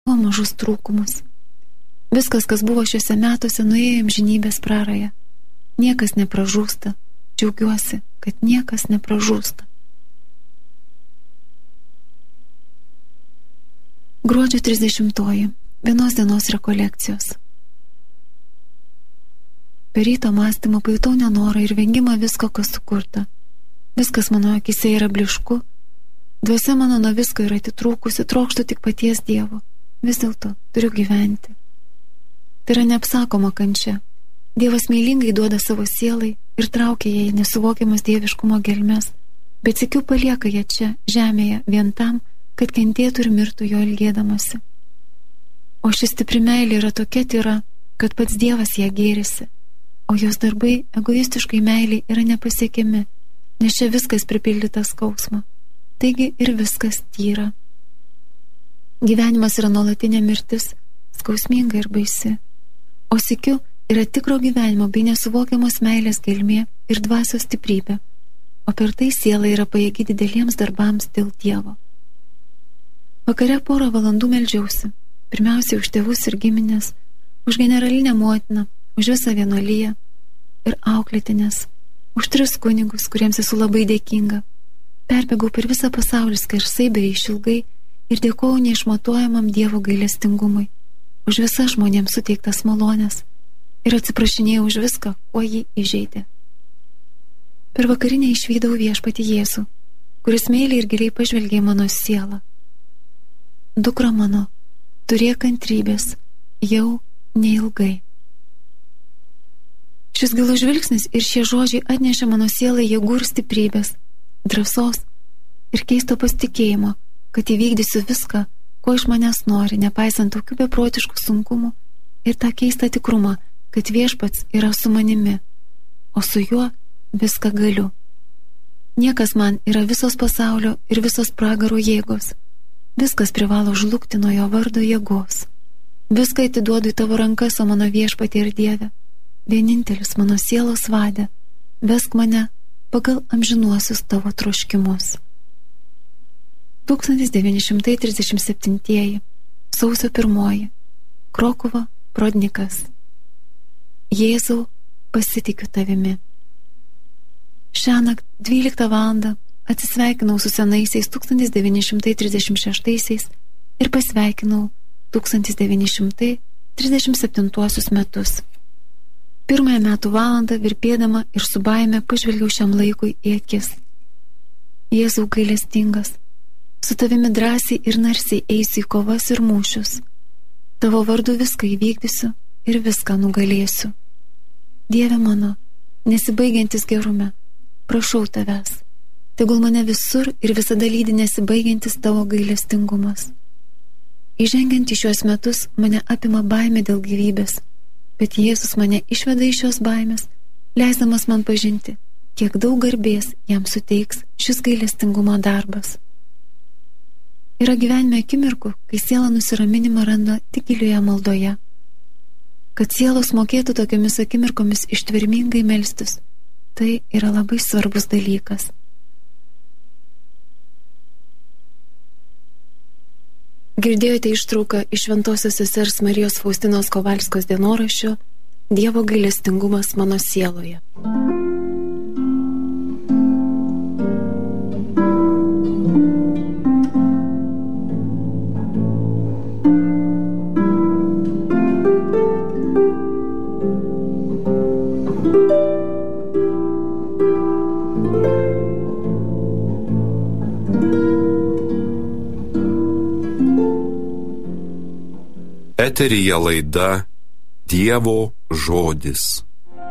savo mažus trūkumus. Viskas, kas buvo šiuose metuose, nuėjo amžinybės prarają. Niekas nepražūsta. Džiaugiuosi, kad niekas nepražūsta. Gruodžio 30. Vienos dienos rekolekcijos. Per ryto mąstymą pajutau nenorą ir vengimą visko, kas sukurta. Viskas mano akise yra blišku, dvasia mano nuo visko yra atitrūkusi, trokštu tik paties Dievo. Vis dėlto turiu gyventi. Tai yra neapsakoma kančia. Dievas meilingai duoda savo sielai ir traukia ją į nesuvokiamas dieviškumo gelmes, bet sykiu palieka ją čia, žemėje, vien tam, kad kentėtų ir mirtų jo ilgėdamasi. O ši stipri meilė yra tokia tyra, kad pats Dievas ją gėrisi, o jos darbai egoistiškai meiliai yra nepasiekiami, nes čia viskas pripildyta skausmo, taigi ir viskas tyra. Gyvenimas yra nuolatinė mirtis, skausminga ir baisi, o sykiu yra tikro gyvenimo bei nesuvokiamos meilės gelmė ir dvasios stiprybė, o per tai siela yra pajėgi dideliems darbams dėl Dievo. Vakare porą valandų meldžiausi, pirmiausiai už tėvus ir giminės, už generalinę motiną, už visą vienuoliją ir auklėtinės, už 3 kunigus, kuriems esu labai dėkinga. Perbėgau per visą pasaulį skersai bei išilgai ir dėkojau neišmatuojamam Dievo gailestingumui, už visas žmonėms suteiktas malonės ir atsiprašinėjau už viską, kuo jį įžeidė. Per vakarinę išvydau viešpatį Jėzų, kuris meiliai ir giliai pažvelgė mano sielą. Dukra mano, turėk kantrybės, jau neilgai. Šis gilus žvilgsnis ir šie žodžiai atnešė mano sielai jėgų ir stiprybės, drąsos ir keisto pasitikėjimo, kad įvykdysiu viską, ko iš manęs nori, nepaisant tokių beprotiškų sunkumų ir tą keistą tikrumą, kad viešpats yra su manimi, o su juo viską galiu. Niekas man yra visos pasaulio ir visos pragaro jėgos. Viskas privalo žlugti nuo jo vardo jėgos. Viską atiduodu į tavo rankas, o mano viešpatie ir Dieve, vienintelis mano sielos vadė, vesk mane pagal amžinuosius tavo troškimus. 1937. Sausio 1. Krokuva, Prodnikas. Jėzau, pasitikiu tavimi. Šiąnakt 12 valandą atsisveikinau su senaisiais 1936 ir pasveikinau 1937 metus. Pirmąją metų valandą virpėdama ir su baime pažvelgiau šiam laikui į akis. Jėzau gailestingas, su tavimi drąsiai ir narsiai eisiu į kovas ir mūšius. Tavo vardu viską įvykdysiu ir viską nugalėsiu. Dieve mano, nesibaigiantis gerume, prašau tavęs, tegul mane visur ir visada lydi nesibaigiantis tavo gailestingumas. Įžengiant į šiuos metus mane apima baimė dėl gyvybės, bet Jėzus mane išveda iš šios baimės, leisdamas man pažinti, kiek daug garbės jam suteiks šis gailestingumo darbas. Yra gyvenime akimirkų, kai siela nusiraminimą randa tik gilioje maldoje. Kad sielos mokėtų tokiamis akimirkomis ištvermingai melstis, tai yra labai svarbus dalykas. Girdėjote ištrauką iš Šventosios sesers Marijos Faustinos Kovalskos dienoraščio Dievo gailestingumas mano sieloje. Eteryje laida Dievo žodis.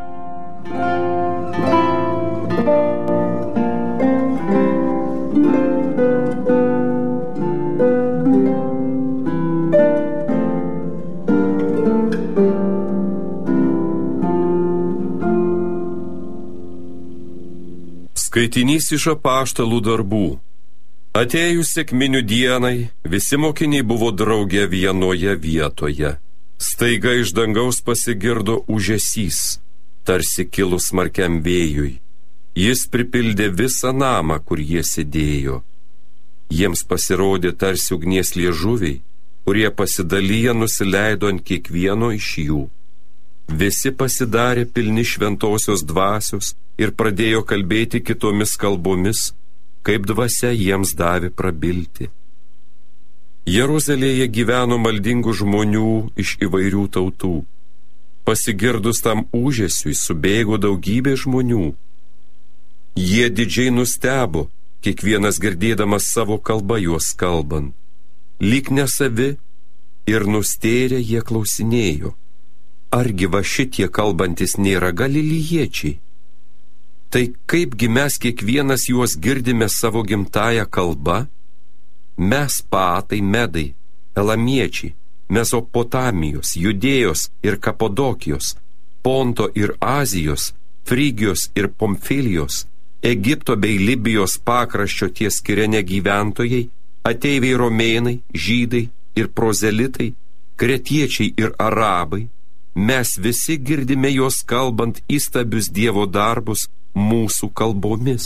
Skaitinys iš apaštalų darbų. Atėjus sekminių dienai, visi mokiniai buvo drauge vienoje vietoje. Staiga iš dangaus pasigirdo ūžesys, tarsi kilus smarkiam vėjui. Jis pripildė visą namą, kur jie sėdėjo. Jiems pasirodė tarsi ugnies liežuviai, kurie pasidalyję nusileido ant kiekvieno iš jų. Visi pasidarė pilni šventosios dvasios ir pradėjo kalbėti kitomis kalbomis, kaip dvasia jiems davė prabilti. Jeruzalėje gyveno maldingų žmonių iš įvairių tautų. Pasigirdus tam ūžesiui subėgo daugybė žmonių. Jie didžiai nustebo, kiekvienas girdėdamas savo kalbą juos kalbant. Lyg nesavi ir nustėrę jie klausinėjo: argi va šitie kalbantis nėra galilijiečiai? Tai kaipgi mes kiekvienas juos girdime savo gimtąją kalbą? Mes Patai, Medai, Elamiečiai, Mesopotamijos, Judėjos ir Kapadokijos, Ponto ir Azijos, Frygijos ir Pomfilijos, Egipto bei Libijos pakraščio ties Kirene gyventojai, ateiviai romėnai, žydai ir prozelitai, kretiečiai ir arabai, mes visi girdime juos kalbant įstabius Dievo darbus mūsų kalbomis.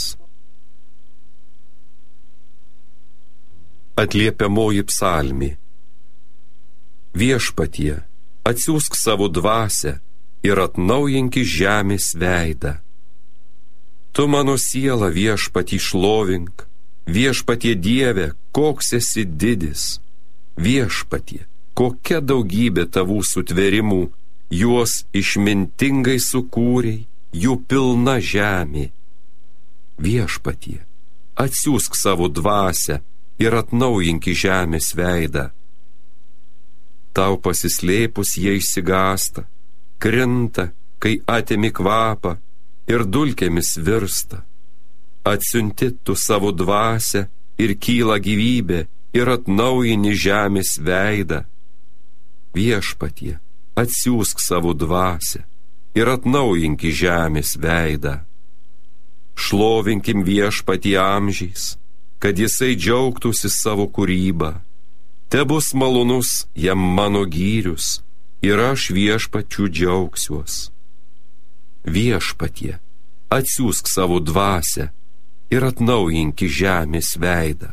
Atliepiamoji psalmė. Viešpatie, atsiųsk savo dvasią ir atnaujinki žemės veidą. Tu mano sielą, Viešpatie, šlovink, Viešpatie Dieve, koks esi didis. Viešpatie, kokia daugybė tavų sutvėrimų, juos išmintingai sukūrei, jų pilna žemė. Viešpatie, atsiųsk savo dvasią ir atnaujinki žemės veidą. Tau pasislėpus jie išsigąsta, krinta, kai atimi kvapą ir dulkėmis virsta. Atsiunti tu savo dvasią ir kyla gyvybė ir atnaujini žemės veidą. Viešpatie, atsiųsk savo dvasią ir atnaujinki žemės veidą. Šlovinkim Viešpatį amžiais, kad jisai džiaugtųsi savo kūrybą. Te bus malonus jam mano gyrius ir aš Viešpačiu džiaugsiuos. Viešpatie, atsiųsk savo dvasią ir atnaujinki žemės veidą.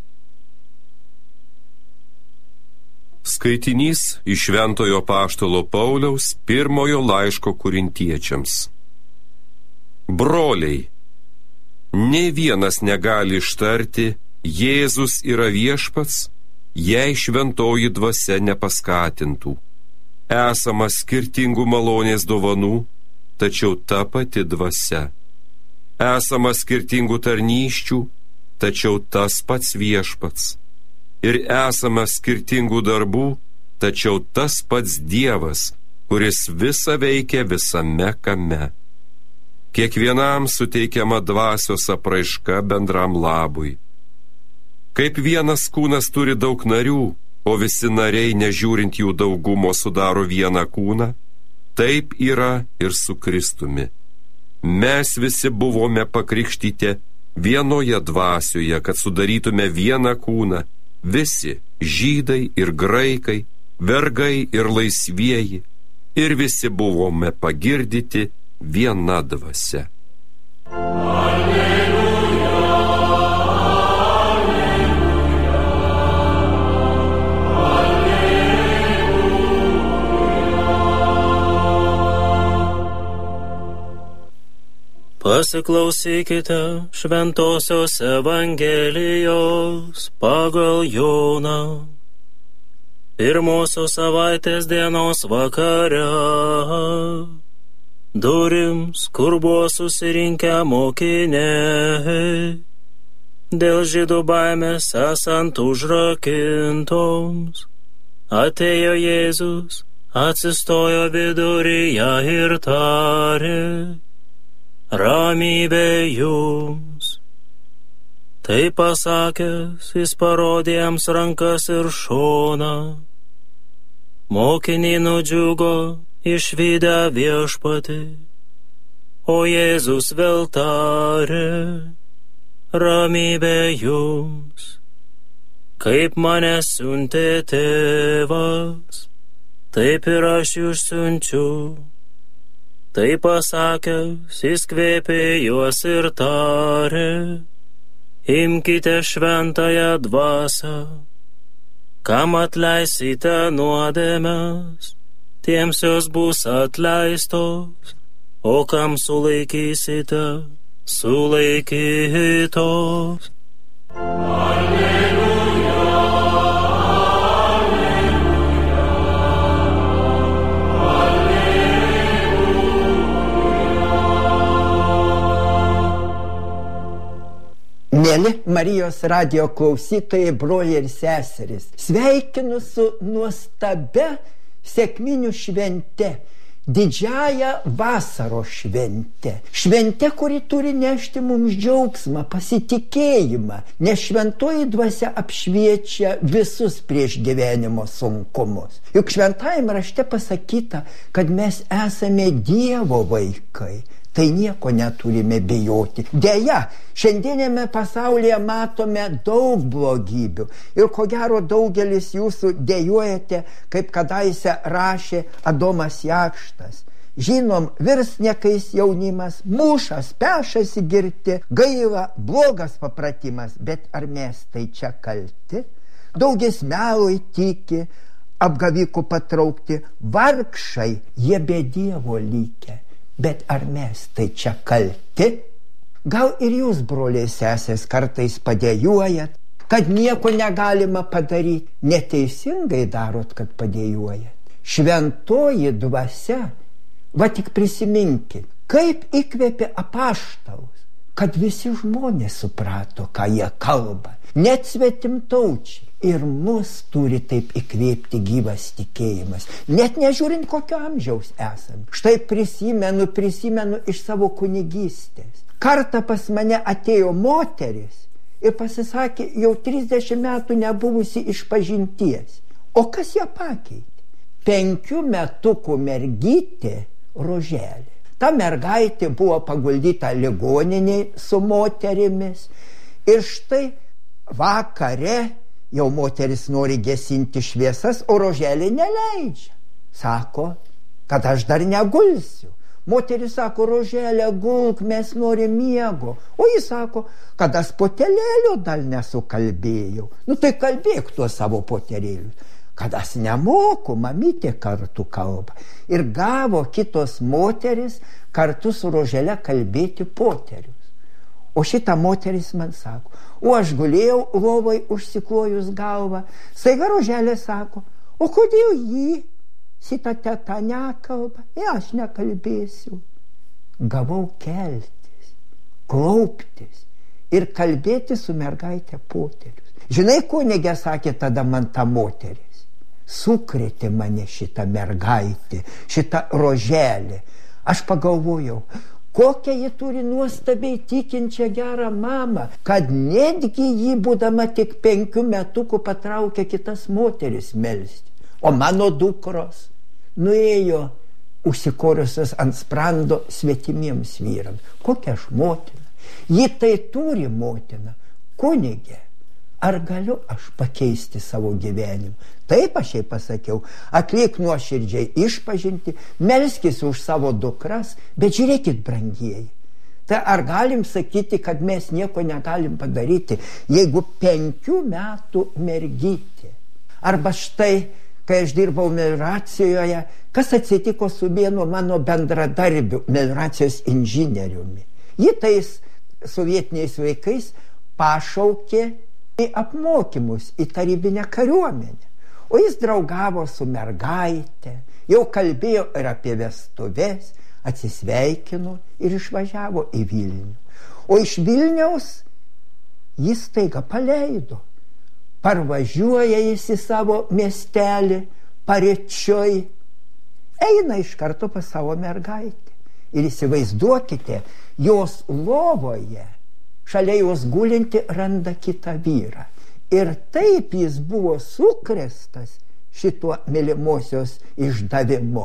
Skaitinys iš Šventojo apaštalo Pauliaus pirmojo laiško Korintiečiams. Broliai, nė vienas negali ištarti Jėzus yra viešpats, jei šventoji dvasia nepaskatintų. Esama skirtingų malonės dovanų, tačiau ta pati dvasia. Esama skirtingų tarnysčių, tačiau tas pats viešpats. Ir esama skirtingų darbų, tačiau tas pats Dievas, kuris visa veikia visame kame. Kiekvienam suteikiama dvasios apraiška bendram labui. Kaip vienas kūnas turi daug narių, o visi nariai, nežiūrint jų daugumo, sudaro vieną kūną, taip yra ir su Kristumi. Mes visi buvome pakrikštyti vienoje dvasioje, kad sudarytume vieną kūną, visi žydai ir graikai, vergai ir laisvieji, ir visi buvome pagirdyti viena dvasia. Pasiklausykite šventosios Evangelijos pagal Joną. Pirmosios savaitės dienos vakare durims, kur buvo susirinkę mokiniai, dėl žydų baimės esant užrakintoms, atėjo Jėzus, atsistojo viduryje ir tarė: ramybė jums. Tai pasakęs, jis parodė jiems rankas ir šoną. Mokiniai nudžiugo išvydę Viešpatį, o Jėzus vėl tarė: ramybė jums. Kaip mane siuntė tėvas, taip ir aš jūs siunčiu. Tai pasakęs, jis kvėpė juos ir tarė: imkite šventąją dvasią. Kam atleisite nuodėmes, tiems jos bus atleistos, o kam sulaikysite, sulaikytos. Mėly Marijos radijo klausytojai, broliai ir seserys, sveikinu su nuostabia sekminių švente, didžiąja vasaros švente. Švente, kuri turi nešti mums džiaugsmą, pasitikėjimą, nes šventoji dvasia apšviečia visus prieš gyvenimo sunkumus. Juk šventajame rašte pasakyta, kad mes esame Dievo vaikai. Tai nieko neturime bijoti. Deja, šiandienėme pasaulyje matome daug blogybių. Ir ko gero daugelis jūsų dejuojate, kaip kadaise rašė Adomas Jakštas. Žinom, virsniekais jaunimas, mušas, pešasi girti, gaila, blogas papratimas, bet ar mes tai čia kalti? Daugis melui tiki, apgavikų patraukti, vargšai, jie be Dievo likę. Bet ar mes tai čia kalti? Gal ir jūs, broliai sesės, kartais padėjuojat, kad nieko negalima padaryti. Neteisingai darot, kad padėjuojat. Šventoji dvasia, va tik prisiminkit, kaip įkvėpė apaštalus, kad visi žmonės suprato, ką jie kalba, net svetimtaučiai. Ir mus turi taip įkvėpti gyvas tikėjimas, net nežiūrint kokio amžiaus esam. Štai prisimenu iš savo kunigystės. Kartą pas mane atėjo moteris ir pasisakė, jau 30 metų nebuvusi išpažinties. O kas ją pakeitė? 5 metukų mergytė Roželė. Ta mergaitė buvo paguldyta ligoninėje su moterimis. Ir štai vakare jau moteris nori gesinti šviesas, o Roželė neleidžia. Sako, kad aš dar negulsiu. Moteris sako, Roželė, gulk, mes norim miego. O jis sako, kad aš potelėlių dar nesukalbėjau. Nu tai kalbėk tuo savo potelėliu. Kad aš nemoku, mamytė kartu kalba. Ir gavo kitos moteris kartu su Roželė kalbėti poterius. O šita moteris man sako, o aš gulėjau lovai užsiklojus galvą. Staiga Roželė sako, o kodėl jį šita teta nekalba? Aš nekalbėsiu. Gavau keltis, klauptis ir kalbėti su mergaitė poterius. Žinai, kunigė, sakė tada man ta moteris, sukrėtė mane šita mergaitė, šita Roželė. Aš pagalvojau, kokią ji turi nuostabiai tikinčią gerą mamą, kad netgi ji, būdama tik 5 metukų, patraukė kitas moteris melsti. O mano dukros nuėjo užsikoriusios ant sprando svetimiems vyrams. Kokia aš motina? Ji tai turi motina. Kunigė, ar galiu aš pakeisti savo gyvenimą? Taip aš jai pasakiau, atlik nuoširdžiai išpažinti, melskis už savo dukras, bet žiūrėkit, brangieji, tai ar galim sakyti, kad mes nieko negalim padaryti, jeigu 5 metų mergytė? Arba štai, kai aš dirbau melioracijoje, kas atsitiko su vienu mano bendradarbiu, melioracijos inžinieriumi. Ji tais sovietiniais laikais pašaukė į apmokymus, į tarybinę kariuomenę. O jis draugavo su mergaitė, jau kalbėjo ir apie vestuves, atsisveikino ir išvažiavo į Vilnių. O iš Vilniaus jis staiga paleido. Parvažiuoja jis į savo miestelį, Parečioj, eina iš karto pas savo mergaitę. Ir įsivaizduokite, jos lovoje, šalia jos gulinti, randa kitą vyrą. Ir taip jis buvo sukrėstas šituo mylimosios išdavimu,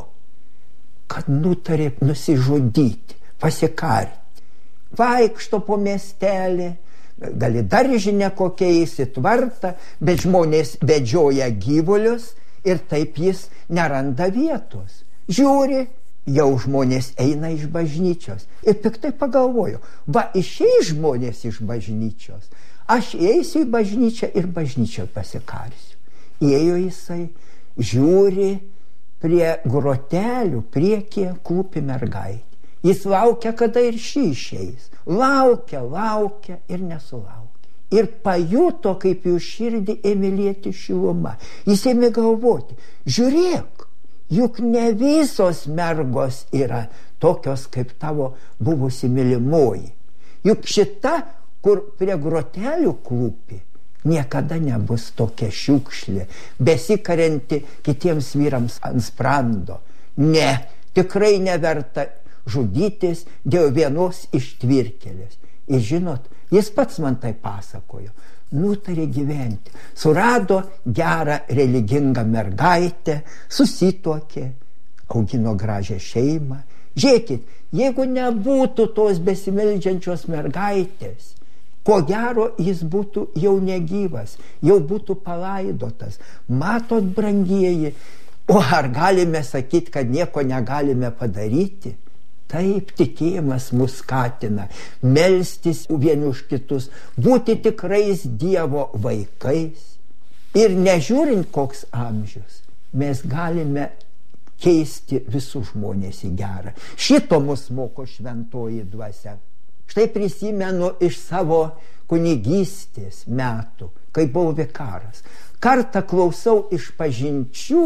kad nutarė nusižudyti, pasikarti. Vaikšto po miestelį, gali daržinę kokia įsitvarta, bet žmonės vedžioja gyvulius ir taip jis neranda vietos. Žiūri, jau žmonės eina iš bažnyčios. Ir piktai pagalvojo, va, išeis žmonės iš bažnyčios. Aš eisiu į bažnyčią ir bažnyčioje pasikarsiu. Ėjo jisai, žiūri prie grotelių, priekyje klūpi mergaitė. Jis laukia, kada ir ši išeis. Laukia ir nesulaukia. Ir pajuto, kaip jų širdį ėmė lieti šiluma. Jis ėmė galvoti, žiūrėk, juk ne visos mergos yra tokios kaip tavo buvusi mylimoji. Juk šita, kur prie grotelių klūpi, niekada nebus tokia šiukšlė, besikarianti kitiems vyrams ant sprando. Ne, tikrai neverta žudytis dėl vienos ištvirkelės. Ir žinot, jis pats man tai pasakojo. Nutarė gyventi. Surado gerą religingą mergaitę, susituokė, augino gražią šeimą. Žiūrėkit, jeigu nebūtų tos besimeldžiančios mergaitės, ko gero jis būtų jau negyvas, jau būtų palaidotas. Matot, brangieji, o ar galime sakyti, kad nieko negalime padaryti? Taip, tikėjimas mus skatina melstis vieni už kitus, būti tikrais Dievo vaikais. Ir nežiūrint koks amžius, mes galime keisti visus žmonės į gerą. Šito mus moko šventoji dvasia. Štai prisimenu iš savo kunigystės metų, kai buvau vikaras. Kartą klausau išpažinčių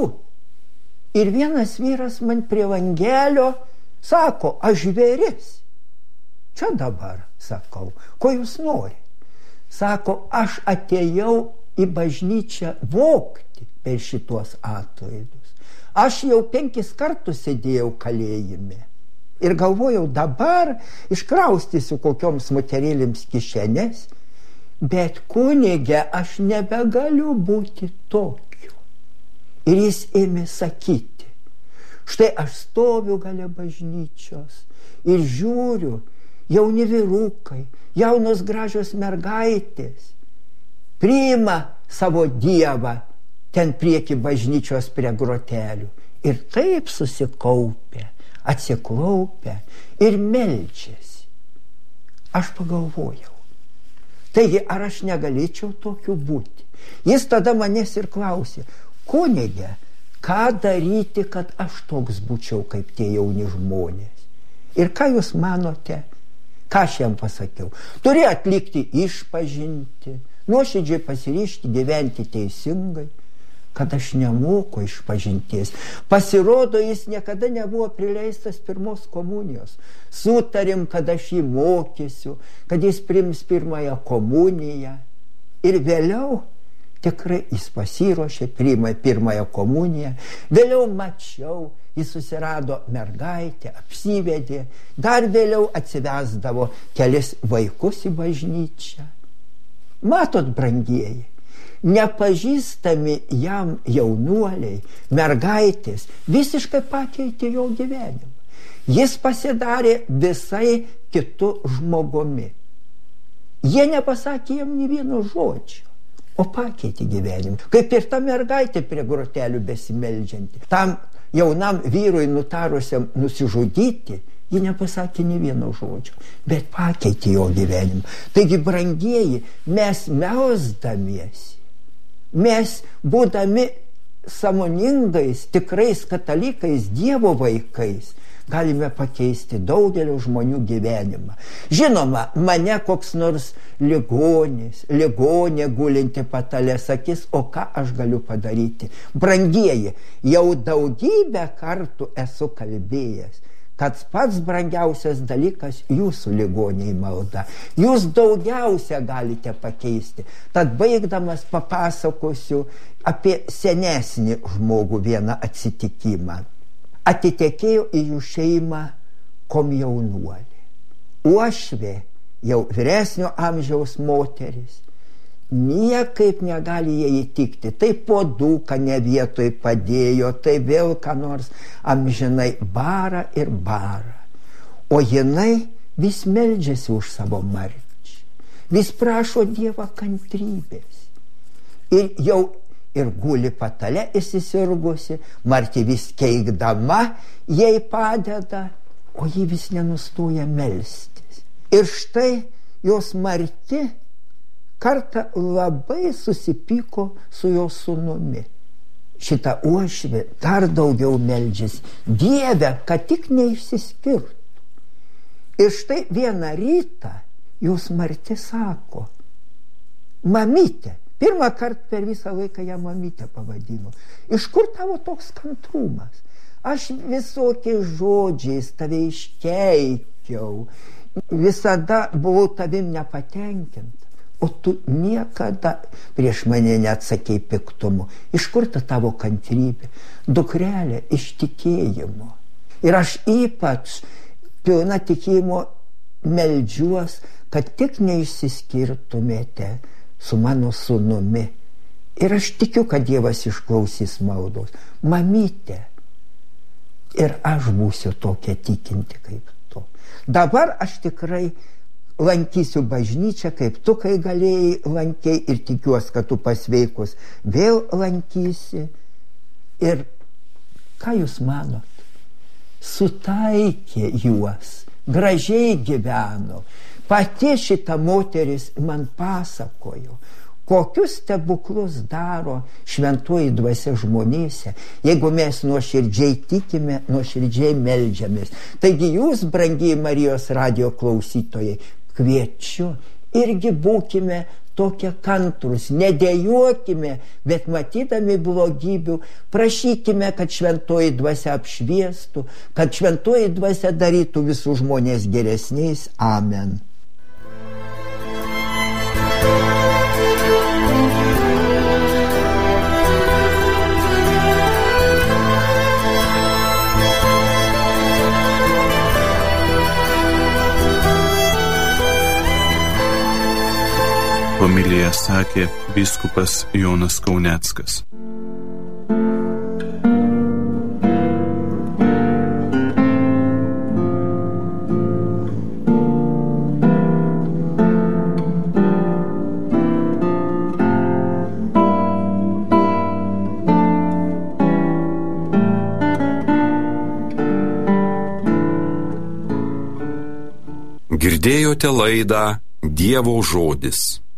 ir vienas vyras man prie langelio sako, aš žvėris. Čia dabar, sakau, ko jūs nori? Sako, aš atėjau į bažnyčią vogti per šitos atlaidus. Aš jau 5 kartus sėdėjau kalėjime. Ir galvojau, dabar iškraustysiu kokioms moterėlėms kišenės, bet kunige aš nebegaliu būti tokiu. Ir jis ėmė sakyti, štai aš stoviu gale bažnyčios ir žiūriu, jauni vyrukai, jaunos gražios mergaitės priima savo Dievą ten prieki bažnyčios prie grotelių. Ir taip susikaupia, atsiklaupia ir meldžiasi. Aš pagalvojau, taigi ar aš negalėčiau tokiu būti? Jis tada manęs ir klausė, kunige, ką daryti, kad aš toks būčiau kaip tie jauni žmonės? Ir ką jūs manote? Ką aš jam pasakiau? Turi atlikti išpažinti, nuoširdžiai pasiryžti gyventi teisingai. Kad aš nemoku išpažinties. Pasirodo, jis niekada nebuvo prileistas pirmos komunijos. Sutarėm, kad aš jį mokysiu, kad jis priims pirmąją komuniją. Ir vėliau tikrai jis pasiruošė, priima pirmąją komuniją. Vėliau mačiau, jis susirado mergaitę, apsivedė. Dar vėliau atsivesdavo kelis vaikus į bažnyčią. Matot, brangieji, nepažįstami jam jaunuoliai, mergaitės, visiškai pakeitė jo gyvenimą. Jis pasidarė visai kitu žmogumi. Jie nepasakė jam nė vieno žodžio, o pakeitė gyvenimą. Kaip ir ta mergaitė prie grotelių besimeldžianti. Tam jaunam vyrui nutarusiam nusižudyti, ji nepasakė nė vieno žodžio, bet pakeitė jo gyvenimą. Taigi, brangieji, mes melsdamiesi, mes būdami sąmoningais, tikrais katalikais, Dievo vaikais, galime pakeisti daugelio žmonių gyvenimą. Žinoma, mane koks nors ligonė gulinti patale sakys, o ką aš galiu padaryti? Brangieji, jau daugybę kartų esu kalbėjęs, kad pats brangiausias dalykas jūsų ligoniai malda. Jūs daugiausia galite pakeisti. Tad baigdamas papasakosiu apie senesnį žmogų vieną atsitikimą. Atitekėjo į jų šeimą komjaunuolį. Uošvė, jau vyresnio amžiaus moteris, niekaip negali jai įtikti. Tai puoduką ne vietoj padėjo, tai vėl ką nors amžinai bara ir bara. O jinai vis meldžiasi už savo marčią, vis prašo Dievą kantrybės. Ir jau ir guli patale įsisirgusi, marti vis keikdama jai padeda, o ji vis nenustoja melstis. Ir štai jos marti kartą labai susipyko su jo sūnumi. Šita uošvė dar daugiau meldžiasi. Dieve, kad tik neišsiskirtų. Ir štai vieną rytą jos Marti sako, mamytė, pirmą kartą per visą laiką ją mamytė pavadino. Iš kur tavo toks kantrumas? Aš visokiais žodžiais tave iškeikiau, visada buvau tavim nepatenkinta. O tu niekada prieš mane neatsakei piktumu. Iš kur ta tavo kantrybė? Dukrelė, iš tikėjimo. Ir aš ypač pilna tikėjimo meldžiuos, kad tik neišsiskirtumėte su mano sūnumi. Ir aš tikiu, kad Dievas išklausys maldos. Mamytė, ir aš būsiu tokia tikinti kaip tu. Dabar aš tikrai lankysiu bažnyčią, kaip tu, kai galėjai lankiai, ir tikiuosi, kad tu pasveikus vėl lankysi. Ir ką jūs manot? Sutaikė juos, gražiai gyveno. Pati šita moteris man pasakojo, kokius stebuklus daro šventoji dvasia žmonėse, jeigu mes nuoširdžiai tikime, nuoširdžiai meldžiamės. Taigi jūs, brangiai Marijos radijo klausytojai, kviečiu, irgi būkime tokie kantrus, nedėjuokime, bet matydami blogybių, prašykime, kad šventoji dvasia apšviestų, kad šventoji dvasia darytų visus žmonės geresniais. Amen. Homiliją sakė vyskupas Jonas Kauneckas. Girdėjote laidą Dievo žodis.